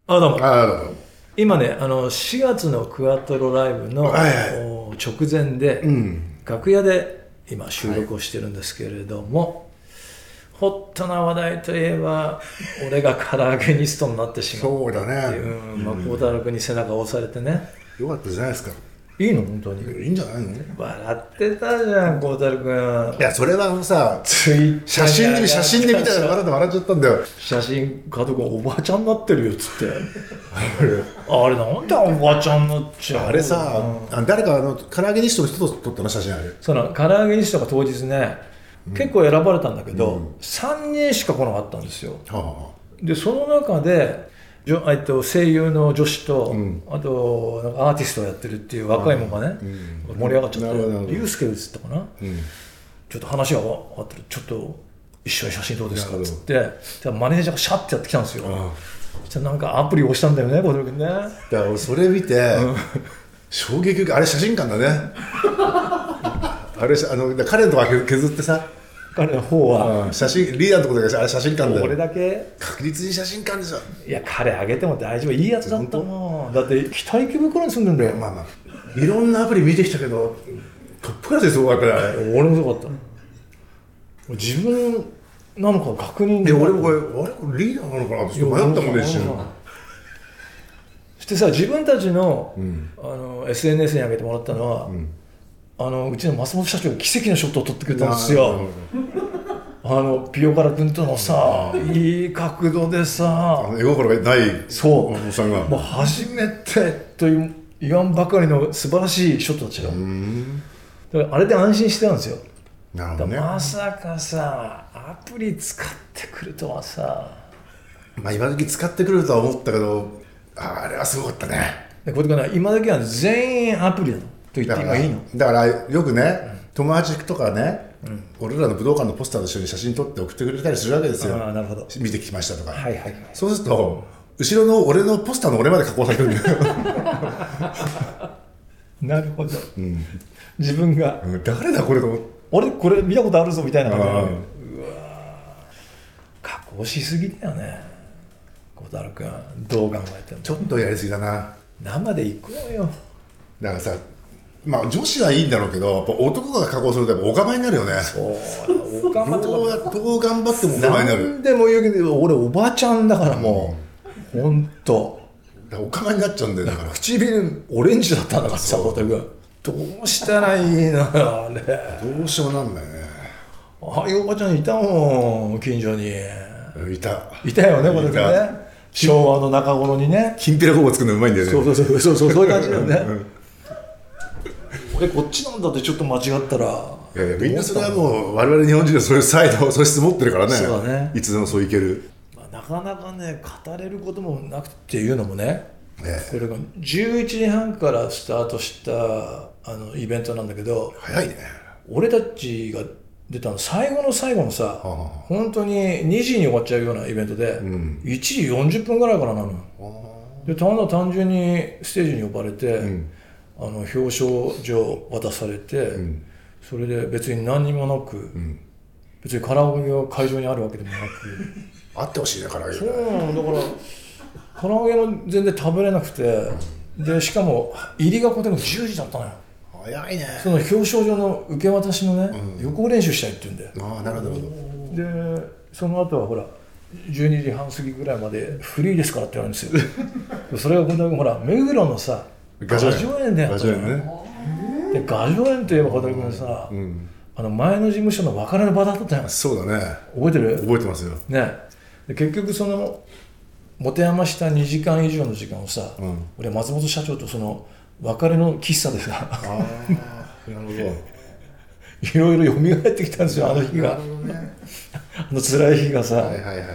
どうも。 ああ、どうも。 今ね、4月のクワトロライブの、 はい直前で、 うん楽屋で今収録をしてるんですけれども、ホットな話題といえば、俺が唐揚げニストになってしまったっていう、孝太郎君に背中を押されてね。 よかったじゃないですか。 いいの本当に。 いいんじゃないの？ 笑ってたじゃん、孝太郎君。 いや、それはさ、 ツイッター写真で見たら笑っちゃったんだよ。 写真加藤君おばあちゃんになってるよっつってあれなんでおばあちゃんになっちゃう。 あれさ、誰か唐揚げにしての人と撮ったの写真ある。 その唐揚げにしたが当日ね、結構選ばれたんだけど、3人しか来なかったんですよ。でその中で声優の女子と、あとなんかアーティストをやってるっていう若いもんがね、盛り上がっちゃって、ユースケ映ったかな、ちょっと話が終わってる、ちょっと一緒に写真どうですかっつって、マネージャーがシャッてやってきたんですよ。そしたらなんかアプリ押したんだよね、小鳥君ね。だから俺それ見て、衝撃受け、あれ写真館だね。あれ彼のとか削ってさ、 彼の方は、 写真リーダーのところであれ写真館だよ。 俺だけ確実に写真館でしょ。 いや、彼あげても大丈夫、いいやつだったもん。だって北池袋に住んでんだよ。 まあいろんなアプリ見てきたけどトップクラスですごかったね。 俺もすごかった。自分なのか確認で、 俺もこれリーダーなのかなって迷ったもんね、一瞬。 そしてさ、自分たちの、SNS に上げてもらったのは、うちの松本社長が奇跡のショットを撮ってくれたんですよ。ピヨカラ君とのさ、いい角度でさ、 絵心がないそうおさんがもう初めてと言わんばかりの素晴らしいショットだったよ。だからあれで安心してたんですよ。 なるほどね。 まさかさ、アプリ使ってくるとはさ、 今時使ってくるとは思ったけど、あれはすごかったね。 これから今時は全員アプリだと言って今いいの？ だからよくね、友達とかね、俺らの武道館のポスターと一緒に写真撮って送ってくれたりするわけですよ。 なるほど。 見てきましたとか。 そうすると後ろの俺のポスターの俺まで加工されてるんだよ。 なるほど。自分が、 誰だこれと思って、 俺これ見たことあるぞみたいな感じで、うわ加工しすぎだよね、孝太郎君。どう考えてもちょっとやりすぎだな。 生で行くのよ。 だからさ、女子はいいんだろうけど、やっぱ男が加工するとやっぱお構いになるよね。 そうお構いとかどう頑張ってもお構いになる。 何でも言うけど、俺おばあちゃんだからもう、ほんとお構いになっちゃうんだよ。だから唇オレンジだったんだからさ、孝太郎君どうしたらいいのよ、あれ。 どうしようもなんないね。 ああいうおばちゃんいたもん、近所に。 いたよね、これね。昭和の中頃にね。 きんぴらごぼう作るのうまいんだよね。 そういう感じだよね。俺こっちなんだってちょっと間違ったら。 みんなそれはもう我々日本人はそういうサイド素質持ってるからね。 そうだね。 いつでもそういける。 なかなかね、語れることもなくていうのもね。これが11時半からスタートしたイベントなんだけど、 早いね。で俺たちが出たの最後の最後のさ、本当に2時に終わっちゃうようなイベントで、1時40分ぐらいからなの。で単純にステージに呼ばれて、表彰状渡されて、それで別に何にもなく、別に唐揚げが会場にあるわけでもなくあってほしいね、唐揚げ。 そうだから唐揚げも全然食べれなくて、でしかも入りがこでも10時だったのよ。 早いね。 その表彰状の受け渡しのね、予行練習したいって言うんだよ。 なるほど。 でその後はほら12時半過ぎぐらいまでフリーですからって言われるんですよ。それが今度ほら目黒のさ雅叙園でやったのよ。で雅叙園といえば小田君さ、前の事務所の別れの場だったよ。 そうだね。 覚えてる？ 覚えてますよ。 ね。で結局その持て余した2時間以上の時間をさ、俺松本社長とその別れの喫茶でさ、 なるほど。 いろいろ蘇ってきたんですよ、あの日が。辛い日がさ。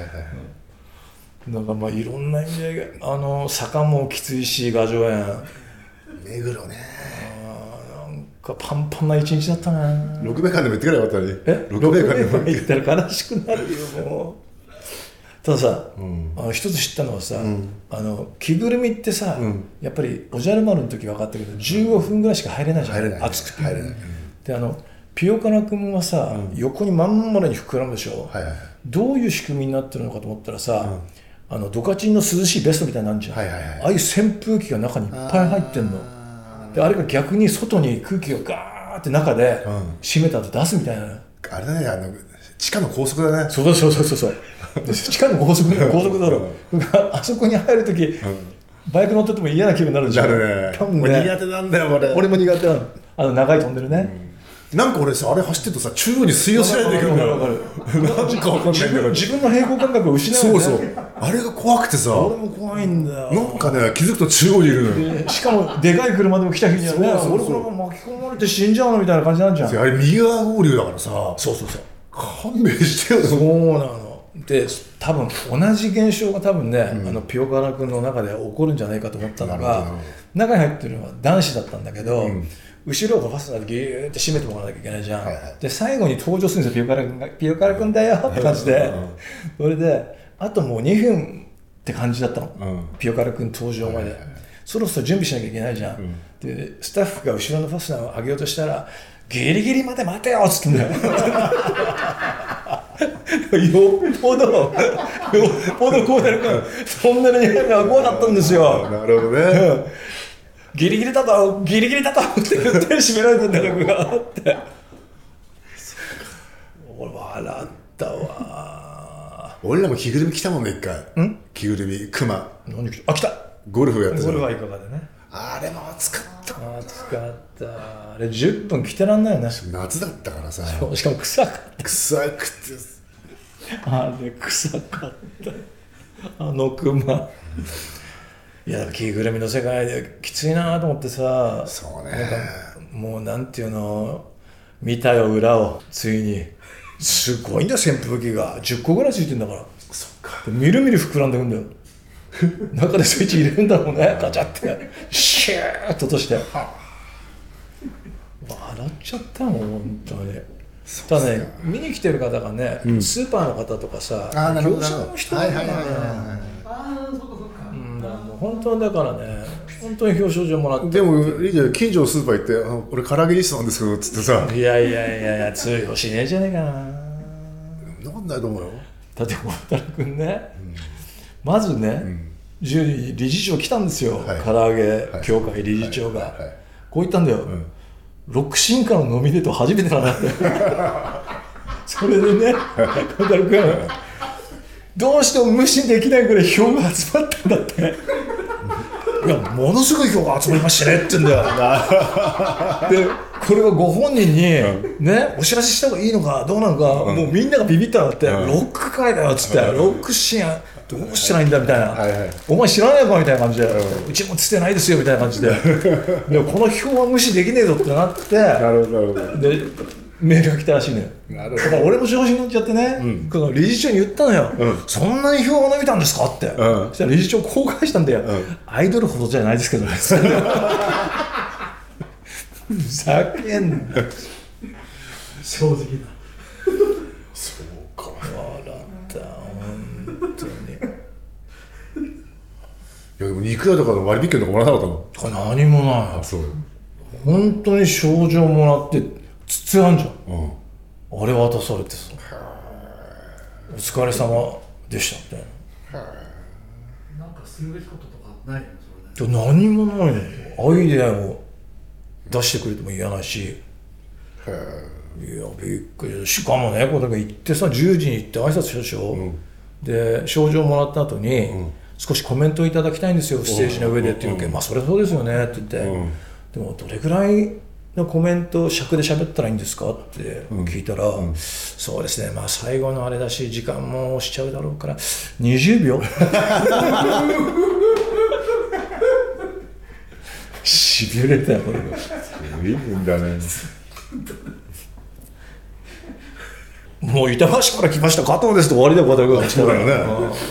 なんかまあいろんな意味で坂もきついし、雅叙園。 目黒ね。 なんかパンパンな一日だったな。 六名館でも行ってくればよかったね。 六名館でも行ったら悲しくなるよ、もう。たださ、一つ知ったのはさ、着ぐるみってさ、やっぱりおじゃる丸の時分かったけど15分ぐらいしか入れないじゃん。暑くて入れない。でピヨカナ君はさ、横にまん丸に膨らむでしょ。どういう仕組みになってるのかと思ったらさ、 ドカチンの涼しいベストみたいなのあるじゃん、 はいはいはい、 ああいう扇風機が中にいっぱい入ってんので、あれが逆に外に空気がガーって中で閉めた後出すみたいな、 あれだね、地下の高速だね。 そう地下の高速道路あそこに入るとき、バイク乗ってても嫌な気分になるでしょ。 なるね。多分ね、苦手なんだよ俺も苦手なの、長いトンネルね、 なんか俺さ、あれ走ってるとさ、中央に吸い寄せられてくるんだよ。なんかわかんないんだけど、 自分の平衡感覚を失うよね。 そうあれが怖くてさ、 俺も怖いんだよ。 なんかね、気づくと中央にいるのよ。 しかもでかい車でも来た日にはね、俺このまま巻き込まれて死んじゃうのみたいな感じなんじゃん。 あれ右側合流だからさ、 そう勘弁してよ。 そうなので、多分同じ現象が多分ね、ピオカラ君の中で起こるんじゃないかと思ったのが、中に入ってるのは男子だったんだけど、後ろがファスナーでギューって締めてもらわなきゃいけないじゃん、で最後に登場するんですよ、ピオカラ君だよって感じで、それであともう2分って感じだったの、ピオカラ君登場まで、そろそろ準備しなきゃいけないじゃん、でスタッフが後ろのファスナーを上げようとしたら、ギリギリまで待てよっつってんだよよっぽどこうなるからトンネルに入るのはこうだったんですよ。 なるほどね、 ギリギリだとって言って閉められてんだからがあって俺笑ったわ。 俺らも着ぐるみ着たもんね、一回。着ぐるみ、クマ。 何着た？あ、着た。 ゴルフやってた。 ゴルフはいかがでね。 あれも暑かった。 暑かった。あれ10分着てらんないよね。 夏だったからさ。 しかも臭かった。 臭くて。 あれ臭かった。クマ。いや、着ぐるみの世界できついなと思ってさ。 そうね。 なんかもうなんていうの、見たよ裏を、ついに。すごいんだよ、扇風機が10個ぐらいついてんだから。 そっか。 みるみる膨らんでくんだよ中でスイッチ入れるんだろうね、ガチャってシューッと落として笑っちゃったもん本当に。ただね、見に来てる方がね、スーパーの方とかさ、業者の人だからね、本当だからね、本当に表彰状もらって。 でもいいじゃん、近所のスーパー行って俺唐揚げリストなんですけどっつってさ、 いや通用しねえじゃねえかな。 なんだよと思うよ。 だって小太郎君ね、まずね、10時に理事長来たんですよ、唐揚げ協会理事長が、こう言ったんだよ、ロック進化のノミネート初めてなんだってそれでね、小太郎君どうしても無視できないぐらい票が集まったんだっていや、ものすごい票が集まりましたねって言うんだよで、これがご本人にね、お知らせした方がいいのかどうなのか、もうみんながビビったんだって、ロック会だよっつって、ロックシーンどうしてないんだみたいな、お前知らないのかみたいな感じで、うちもつってないですよみたいな感じででこの票は無視できねえぞってなって、でメールが来たらしいのよ。だから俺も調子に乗っちゃってね、この理事長に言ったのよ、そんなに票が伸びたんですかって、そしたら理事長公開したんだよ、アイドルほどじゃないですけどねふざけんな正直なそうか、 笑った本当に。 いやでも肉屋とかの割引券とかもらわなかったの？何もない。 あ、そう。 本当に賞状もらって筒あんじゃん、あれ渡されてさ、お疲れ様でしたみたいな。 なんかするべきこととかないのそれで？何もないの。アイデアを出してくれても言わないし、いやびっくり。しかもね、これだけ行ってさ、10時に行って挨拶したでしょ、で賞状もらった後に、少しコメントいただきたいんですよ、ステージの上でって言うけど、まあそれはそうですよねって言って、でもどれぐらいのコメント尺で喋ったらいいんですかって聞いたら、そうですね、まあ最後のあれだし時間も押しちゃうだろうから20秒しびれたよこれ。 いいんだね。 もう板橋から来ました加藤ですと終わりだよ、加藤君。 そうだよね。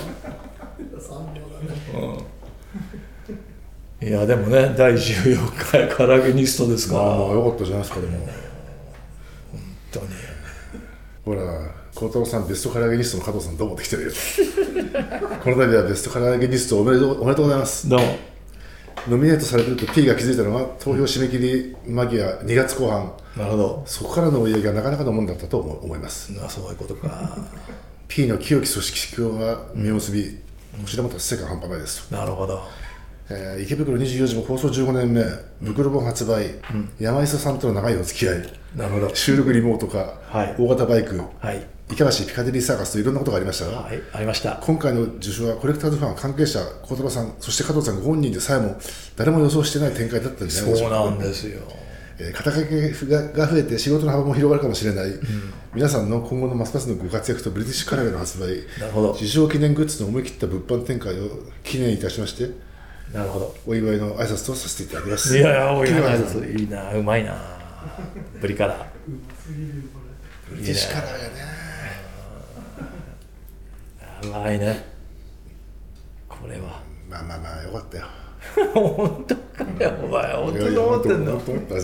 いやでもね、第14回唐揚げニストですから。 ああ、よかったじゃないですか。でも本当にほら、孝太郎さんベスト唐揚げニストの加藤さんどうもできてるよこの度はベスト唐揚げニストおめでとうございます。 どうも。 ノミネートされてると P が気づいたのは投票締め切り間際2月後半。 なるほど。 そこからの追い上げがなかなかのもんだったと思います。 そういうことか。 P の清き組織票が実を結び、 こちらも達成感半端ないですと。 なるほど。 池袋24時も放送15年目、袋本発売、山磯さんとの長いお付き合い、 なるほど。 収録リモート化、大型バイク、板橋ピカデリーサーカスといろんなことがありましたが、 ありました。 今回の受賞はコレクターズファン、関係者、小太郎さん、そして加藤さんご本人でさえも誰も予想してない展開だったんじゃないでしょうか。 そうなんですよ。 肩書きが増えて仕事の幅も広がるかもしれない、皆さんの今後のますますのご活躍とブリティッシュカラメの発売、受賞記念グッズの思い切った物販展開を記念いたしまして、 なるほど、 お祝いの挨拶とさせていただきます。 いやお祝いの挨拶いいな、うまいな、ブリカラー、 ブリティッシュカラーやね、 うまいね、これはまあよかったよ。 本当かよ、お前本当に思ってんの。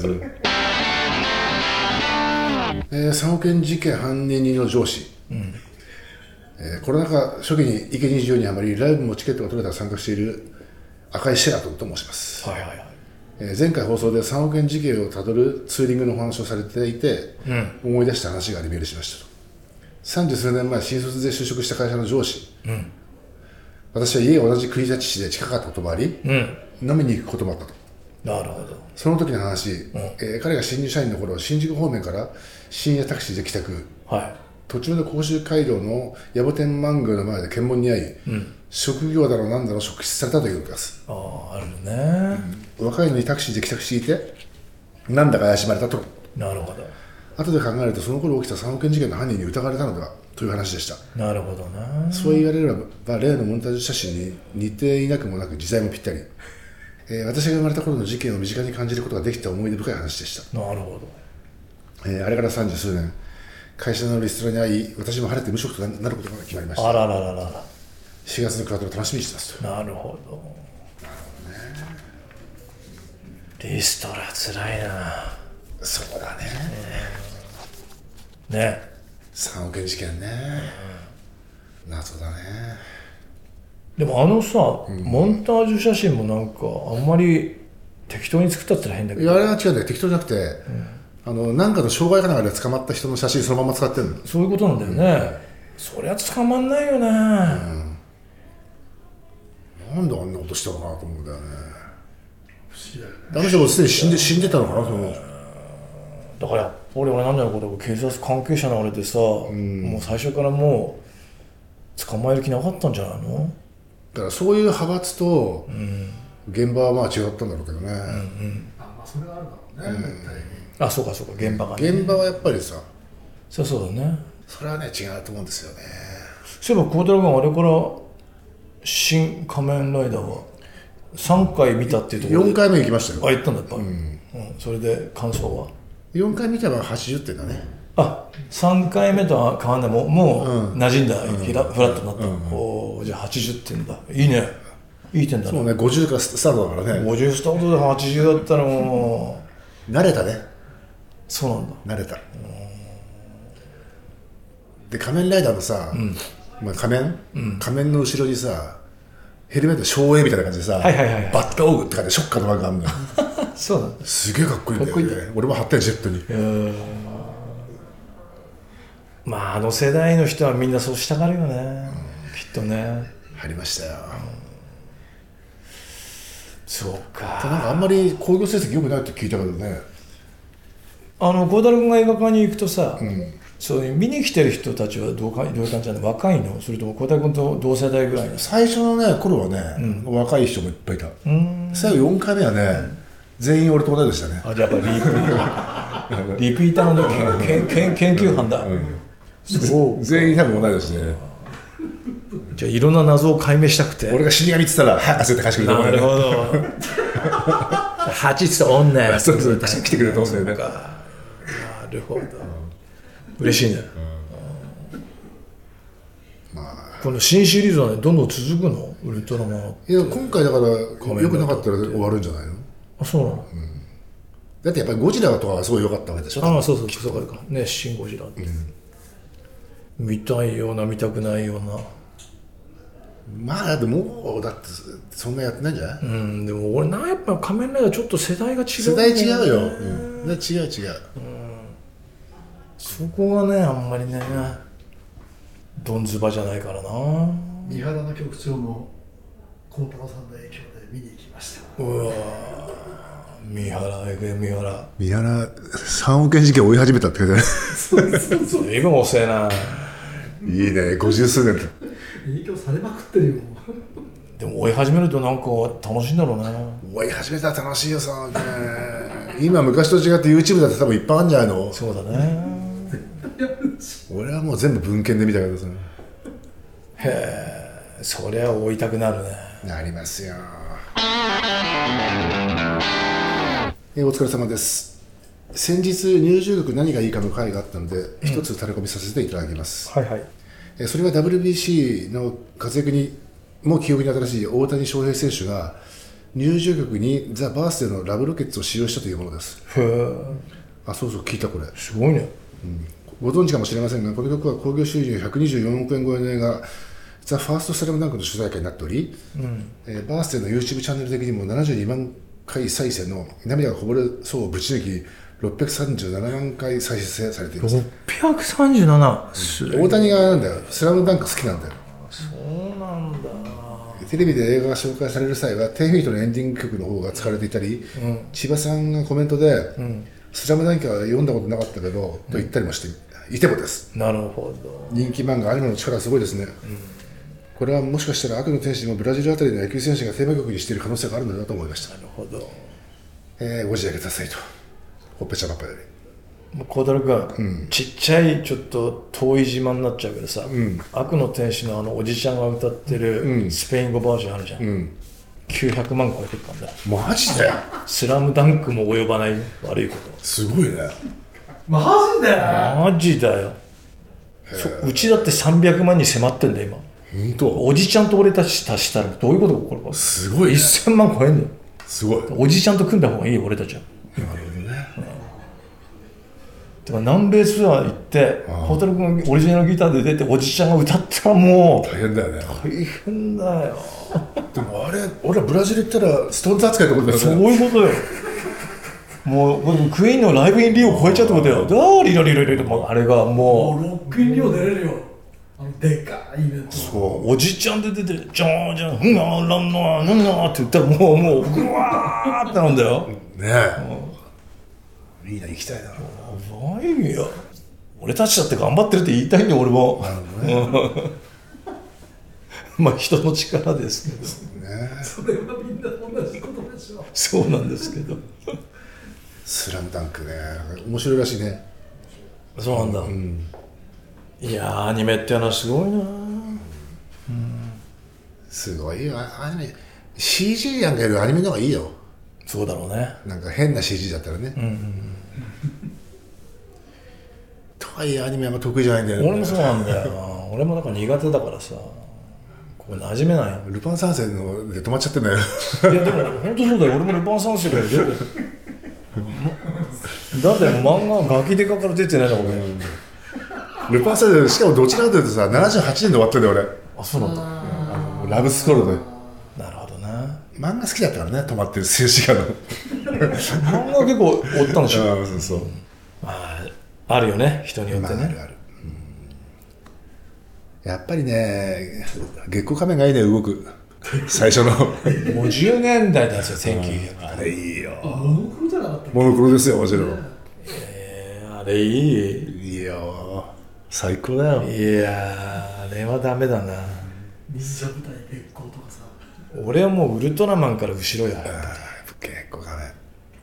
3億円事件犯人人の上司、コロナ禍初期に池に需要にはまりライブもチケットが取れたら参加している赤井シェラトンと申します。前回放送で3億円事件をたどるツーリングのお話をされていて、思い出した話がありメールしましたと。30数年前新卒で就職した会社の上司、私は家が同じ国立市で近かったこともあり、飲みに行くこともあったと。 なるほど。 その時の話、彼が新入社員の頃、新宿方面から深夜タクシーで帰宅、途中の甲州街道の野暮天満宮の前で検問に遭い、職業だろうなんだろう職質されたということです。 あるね、 若いのにタクシーで帰宅していてなんだか怪しまれたと。 なるほど。 後で考えるとその頃起きた3億円事件の犯人に疑われたのではという話でした。 なるほどな。 そう言われれば例のモンタージュ写真に似ていなくもなく時代もぴったり、私が生まれた頃の事件を身近に感じることができた思い出深い話でした。 なるほど。 あれから30数年、会社のリストラに会い、私も晴れて無職となることが決まりました。 あららららら。 4月のクワトロ楽しみにしてますと。 なるほど。リストラつらいな。 そうだね。3億円事件ね、謎だね。 でもさ、モンタージュ写真もなんかあんまり適当に作ったって変だけど。 いや、あれは違うんだよ、適当じゃなくて、なんかの障害かなんかで捕まった人の写真そのまま使ってるの。 そういうことなんだよね、そりゃ捕まんないよね、 なんであんなことしたのかなと思うんだよね。あの人もすでに死んでたのかな、その。 だからやっぱり俺なんだろう、これ警察関係者のあれでさ、もう最初からもう捕まえる気なかったんじゃないの。 だからそういう派閥と現場はまあ違ったんだろうけどね。 それはあるだろうね、絶対に。 あ、そうかそうか、現場がね。 現場はやっぱりさ、 そうだね。 それはね違うと思うんですよね。 そういえば孝太郎君、あれから新仮面ライダーは3回見たっていうところで。 4回目行きましたよ。 あ、行ったんだやっぱ、それで感想は。 4回見たら80点だね。 あ、3回目とは変わんない、もう馴染んだ、フラットになった、おじゃあ80点だ、いいね、いい点だね。 そうね、50からスタートだからね。 50スタートで80だったらもう慣れたね。 そうなんだ、 慣れた。で仮面ライダーのさ、仮面の後ろにさヘルメット照英みたいな感じでさ、バッタオーグって感じでショッカーのマークがあるのよ。 そうなんだ。 すげえかっこいいんだよね。俺も貼ったよジェットに。 まああの世代の人はみんなそうしたがるよね、きっとね。 貼りましたよ。 そうか。 なんかあんまり興行成績良くないって聞いたけどね。 孝太郎君が映画館に行くとさ、そういう見に来てる人たちはどういう感じなの？若いの？それとも孝太郎君と同世代ぐらいの？ 最初のね頃はね、若い人もいっぱいいた。最後4回目はね、全員俺と同い年だね。 あ、じゃあやっぱリピーターの研究班だ。 全員多分同い年で。 じゃあいろんな謎を解明したくて。 俺が死神って言ったら焦って貸してくれる。 なるほど。8つと女。 そう来てくれると思うんだよね。 なるほど。嬉しいね。この新シリーズはね、どんどん続くの？ウルトラマン。いや、今回だから良くなかったら終わるんじゃないの？ あ、そうなの？ だってやっぱりゴジラとかはすごい良かったわけでしょ。 ああ、そうかね、シン・ゴジラって、見たいような見たくないような。 まあだってもうだってそんなやってないんじゃない？ でも俺やっぱ仮面ライダーちょっと世代が違う。 世代違うよ。違う。 そこがね、あんまりね、どんずばじゃないからな。 三原の局長も幸太郎さんの影響で見に行きました。 うわ三原 3億円事件追い始めたって感じだね。 随分遅いな。 いいね、50数年影響されまくってるよ。 でも追い始めるとなんか楽しいんだろうね。 追い始めたら楽しいよさ、今昔と違って YouTube だって多分いっぱいあるんじゃないの。 そうだね。 俺はもう全部文献で見たけどさ。 へえ、そりゃ追いたくなるね。 なりますよ。お疲れ様です。先日入場曲何がいいかの会があったので、一つタレコミさせていただきます。 はいはい。 それは WBC の活躍にも記憶に新しい大谷翔平選手が入場曲にザ・バースデーのラブロケッツを使用したというものです。 へえ。 あ、そうそう、聞いたこれ。 すごいね。 ご存知かもしれませんが、この曲は興行収入124億円超えの映画ザ・ファースト・スラムダンクの主題歌になっており、バースデーの YouTube チャンネル的にも72万回再生の涙がこぼれそうをぶち抜き637万回再生されています。 637。 大谷がなんだよ、スラムダンク好きなんだよ。 そうなんだ。 テレビで映画が紹介される際は10フィートのエンディング曲の方が使われていたり、千葉さんがコメントで、スラムダンクは読んだことなかったけど、と言ったりもしていてもです。 なるほど。 人気漫画アニメの力はすごいですね。これはもしかしたら悪の天使もブラジルあたりの野球選手がテーマ曲にしている可能性があるのだと思いました。 なるほど。 ご自愛くださいと。ほっぺちゃまっぱより。 孝太郎君、ちっちゃいちょっと遠い自慢になっちゃうけどさ、悪の天使のおじちゃんが歌ってるスペイン語バージョンあるじゃん。900万超えてるからね。 マジで？ スラムダンクも及ばない悪いこと。 すごいね。 マジで？ マジだよ。うちだって300万に迫ってんだよ今。 本当？ おじちゃんと俺たち足したらどういうことが起こるか。 すごい、ね。 1000万超えんだよ。 すごい。 おじちゃんと組んだ方がいいよ俺たちは。 なるほどね。 てか南米ツアー行って孝太郎君がオリジナルギターで出ておじちゃんが歌ったらもう大変だよね。 大変だよ。 でもあれ、俺らブラジル行ったらストーンズ扱いってことだよね。 そういうことよ。もうクイーンのライブインリーを超えちゃうってことよ。リラリラリラ、あれがもうロックインリオ出れるよ。でかいイベント。 そうおじちゃんで出てジャージャーランナーなんなって言ったらもうグワーってなんだよ。 ねえ。いいな、行きたいな。 やばいよ。俺たちだって頑張ってるって言いたいんだよ俺も。まあ人の力ですけどね。それはみんな同じことでしょ。 そうなんですけど。 スラムダンクね、面白いらしいね。 そうなんだ。いやアニメっていうのはすごいな。 すごいよアニメ。CG なんかよりアニメの方がいいよ。 そうだろうね。 なんか変な CG だったらね。とはいえアニメはあんま得意じゃないんだよね。 俺もそうなんだよ。俺もなんか苦手だからさ、ここ馴染めない。 ルパン三世ので止まっちゃってんだよ。 いやでも本当そうだよ。俺もルパン三世から出てる。だって漫画ガキデカから出てないんだ俺。 ルパン三世しかもどちらかというとさ78年で終わってんだよ俺。 あ、そうなんだ。 ラブスコールで。 なるほどな。 漫画好きだったからね、止まってる静止画の。 漫画結構追ったんでしょ。 そうそう。 あるよね、人によってね。 あるある。やっぱりね、月光仮面がいいね、動く。最初の。もう 10年代なんですよ、1900。 あれいいよ。 モノクロじゃなかったっけ？ モノクロですよ、もちろん。 あれいい。 いいよ。最高だよ。 いやあれはダメだな。 忍者部隊月光とかさ。 俺はもうウルトラマンから後ろや。 月光仮面。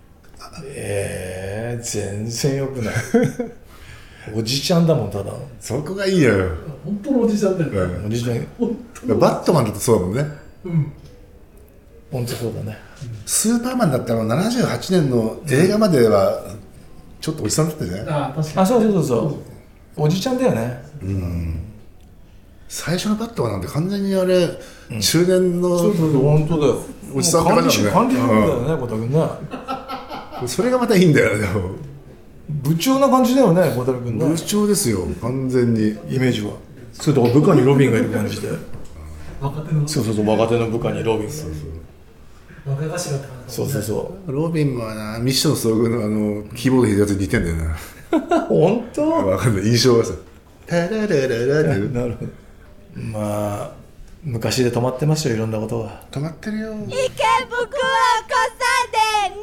全然よくない。おじちゃんだもんただ。 そこがいいよ。 本当のおじちゃんだよね。 おじちゃん。 バットマンだとそうだもんね。 本当そうだね。 スーパーマンだったら78年の映画まではちょっとおじさんだったじゃない？ 確かに。 そうおじちゃんだよね。 最初のバットマンなんて完全にあれ、中年の本当だよ。 おじさんって感じだ管理職だよね、小田君ね。 それがまたいいんだよね。 部長な感じだよね、小田君ね。 部長ですよ、完全にイメージは。それと部下にロビンがいる感じで。 若手の。 そう若手の部下にロビンが。 若頭って感じ。 そう。 ロビンはな、ミッション遭遇のキーボード弾いたやつに似てんだよな。 本当？ わかんない、印象がさ。タララララって。 なるほど。まあ昔で止まってますよ、いろんなことが。 止まってるよ。 池袋交差点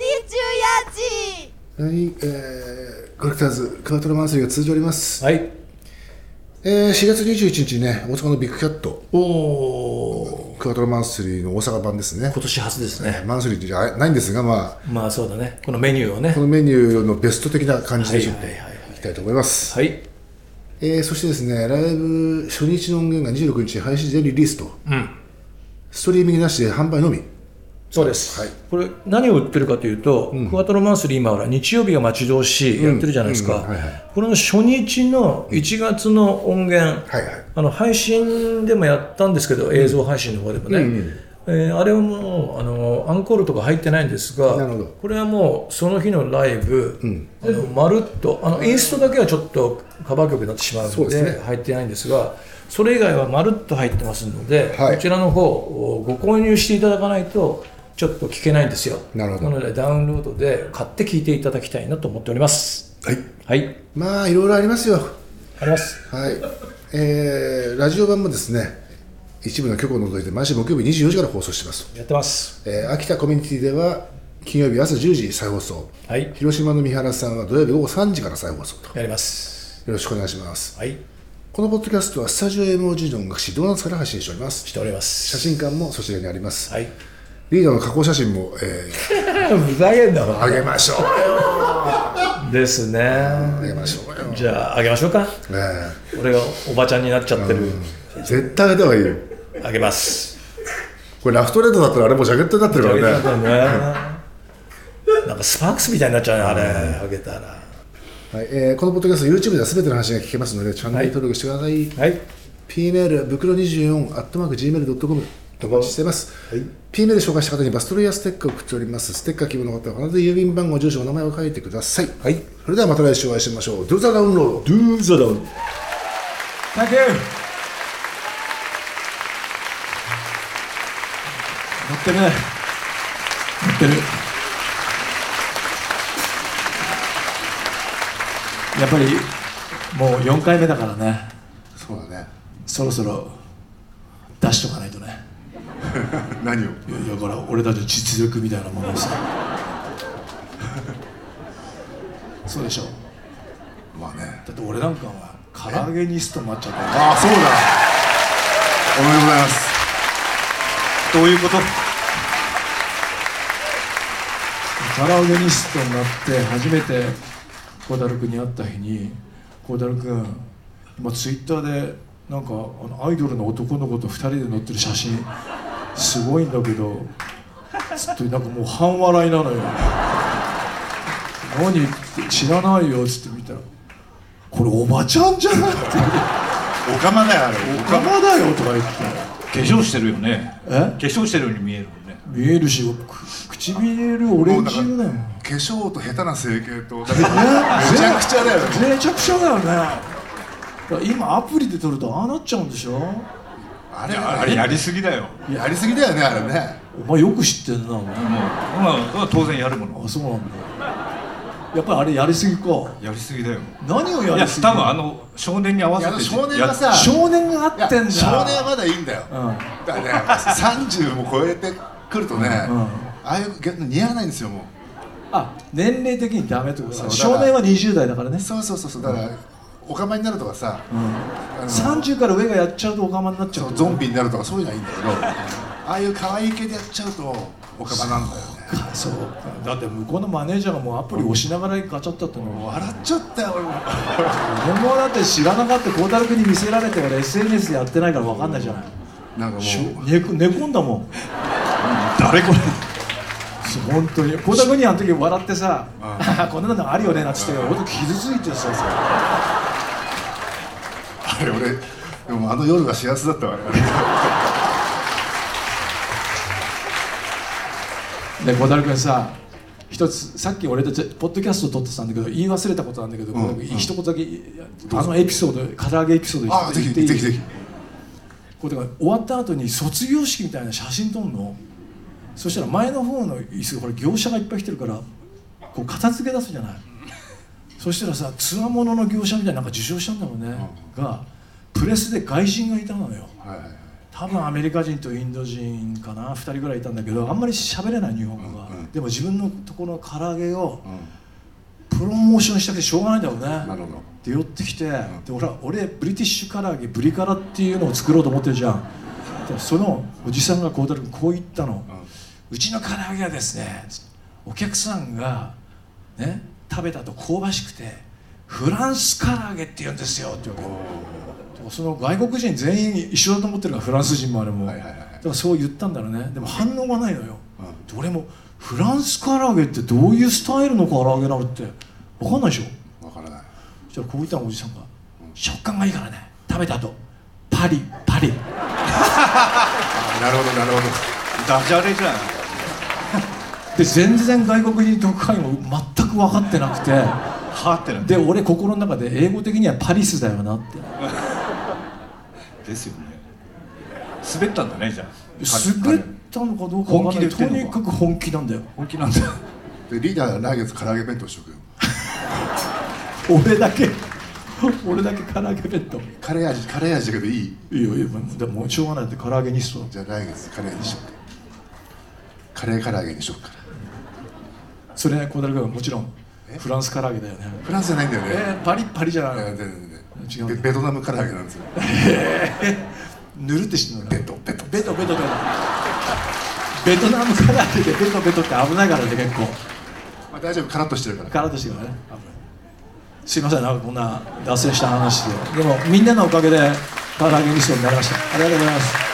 24時。 コレクターズクワトロマンスリーが通じおります。 はい。 4月21日にね、大阪のビッグキャットおクワトロマンスリーの大阪版ですね。 今年初ですね。 マンスリーじゃないんですが、まあそうだね。このメニューをね、 このメニューのベスト的な感じでちょっといきたいと思います。 はい。 そしてですね、ライブ初日の音源が26日配信でリリースと、ストリーミングなしで販売のみ。 そうです、はい、これ何を売ってるかというと、クワトロマンスリー今ほら日曜日が待ち遠しいやってるじゃないですか。これの初日の1月の音源、配信でもやったんですけど、映像配信の方でもね、あれはもうアンコールとか入ってないんですが、これはもうその日のライブ、まるっとインストだけはちょっとカバー曲になってしまうので入ってないんですが、それ以外はまるっと入ってますので、こちらの方をご購入していただかないとちょっと聞けないんですよ。なのでダウンロードで買って聞いていただきたいなと思っております。はい、はい、 まあいろいろありますよ。 あります。 はい。ラジオ版もですね、一部の局を除いて毎週木曜日24時から放送してます。 やってます。 秋田コミュニティでは金曜日朝10時再放送、はい、広島の三原さんは土曜日午後3時から再放送とやります。 よろしくお願いします。 はい。 このポッドキャストはスタジオ MOG の音楽誌ドーナツから配信しております。 しております。 写真館もそちらにあります。 はい。 リーダーの加工写真も、 ふざけんなあげましょうよですね。 あげましょうよ。 じゃああげましょうか。俺がおばちゃんになっちゃってる。 絶対あげた方がいいよ。 あげます。 これラフトレードだったらあれもジャケットになってるからね。 なんかスパークスみたいになっちゃうね、あれあげたら。 はい、このポッドキャスト YouTube では全ての話が聞けますのでチャンネル登録してください。はい。P メール袋24 @gmail.com お待ちしています。はい。P メール紹介した方にバストロイヤーステッカーを送っております。ステッカー希望の方は必ず郵便番号、住所、お名前を書いてください。はい。それではまた来週お会いしましょう。Do the download。 Do the download。Thank you。乗ってるね。乗ってる。やっぱりもう4回目だからね。 そうだね。 そろそろ出しとかないとね。 何を？ いやだから俺たち実力みたいなものをさ。そうでしょ。 まあね。 だって俺なんかは唐揚げニストになっちゃった。 ああそうだ。おめでとうございます。 どういうこと？唐揚げニストになって初めて孝太郎君に会った日に、孝太郎君今ツイッターでなんかアイドルの男の子と2人で載ってる写真すごいんだけどつってなんかもう半笑いなのよ。何って知らないよっつって見たらこれおばちゃんじゃないっておかまだよあれ。 おかまだよとか言って化粧してるよね。 化粧してるように見えるもんね。 見えるし唇オレンジ色だよ。 化粧と下手な整形とめちゃくちゃだよね。 めちゃくちゃだよね。今アプリで撮るとああなっちゃうんでしょ。 あれやりすぎだよ。 やりすぎだよねあれね。 お前よく知ってんな。もう当然やるもの。 あ、そうなんだ。やっぱりあれやりすぎか。 やりすぎだよ。 何をやりすぎ？ 多分少年に合わせて。 少年はさ、 少年が合ってんだ。 少年はまだいいんだよ。だからね、30も超えてくるとね、ああいう逆に似合わないんですよもう。 あ、年齢的にダメってことだ。少年は20代だからね。 そうだからおかまになるとかさ、 30から上がやっちゃうとおかまになっちゃう。 ゾンビになるとかそういうのはいいんだけど、ああいう可愛い系でやっちゃうとおかまなんだよね。 そうだって向こうのマネージャーがもうアプリ押しながらガチャったっての笑っちゃったよ俺も。 俺もだって知らなかった。孝太郎君に見せられて俺 SNS でやってないから分かんないじゃない。 なんかもう寝込んだもん。 誰これ。 本当に孝太郎君にあの時笑ってさ、こんなのあるよねなんつって俺と傷ついてさ。 あれ俺でもあの夜が幸せだったわね。 で孝太郎君さ、一つさっき俺たちポッドキャスト撮ってたんだけど言い忘れたことなんだけど、一言だけあのエピソード、唐揚げエピソード言っていい？ぜひこれ終わった後に卒業式みたいな写真撮んの。そしたら前の方の椅子、これ業者がいっぱい来てるからこう片付け出すじゃない。そしたらさ、つわものの業者みたいな、なんか受賞したんだろうね、がプレスで外人がいたのよ。 多分アメリカ人とインド人かな2人ぐらいいたんだけど、あんまり喋れない日本語が、でも自分のところの唐揚げをプロモーションしたくてしょうがないんだよね。 なるほど。 で寄ってきて、で俺ブリティッシュ唐揚げブリカラっていうのを作ろうと思ってるじゃん。でそのおじさんがこう言ったの、うちの唐揚げはですね、お客さんがね食べたと香ばしくてフランス唐揚げって言うんですよって言うわけ。その外国人全員一緒だと思ってるから、フランス人もあれも、だからそう言ったんだろうね。でも反応がないのよ、で俺もフランス唐揚げってどういうスタイルの唐揚げなのって分かんないでしょ。 分からない。 そしたらこう言ったのおじさんが、食感がいいからね、食べた後パリパリ。 なるほどなるほど。 ダジャレじゃん。 で全然外国人特派員も全く分かってなくて、 はってなって。 で俺心の中で英語的にはパリスだよなって。 ですよね。滑ったんだね、じゃあ。 滑ったのかどうか分からない。と本気で言ってんのかにかく本気なんだよ。 本気なんだ。 でリーダー来月唐揚げ弁当しとくよ。 俺だけ唐揚げ弁当。 カレー味だけどいい？ いいよいいよ、でもしょうがないって唐揚げにしと。 じゃあ来月カレーにしようか。カレー唐揚げにしようから。 それね、小樽君もちろんフランス唐揚げだよね。 フランスじゃないんだよね。 パリッパリじゃない。 全然違う。 ベトナム唐揚げなんですよ。 ぬるってしてるの。 ベトベトベトベトベトナム唐揚げでベトベトって危ないからね、結構。 まあ大丈夫、カラッとしてるから。 カラッとしてるからね。すいません、なんかこんな脱線した話で。でもみんなのおかげで唐揚げにしようになりました。ありがとうございます。